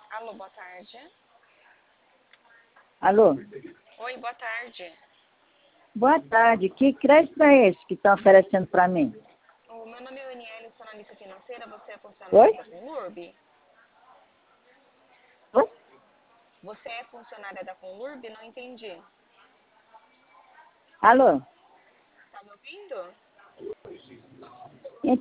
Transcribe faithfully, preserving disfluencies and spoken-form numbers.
Alô, boa tarde. Alô? Oi, boa tarde. Boa tarde. Que crédito é esse que estão oferecendo para mim? O meu nome é Aniele, sou analista financeira. Você é Oi? funcionária da Conlurb? Oi? Você é funcionária da Conlurb? Não entendi. Alô? Tá me ouvindo?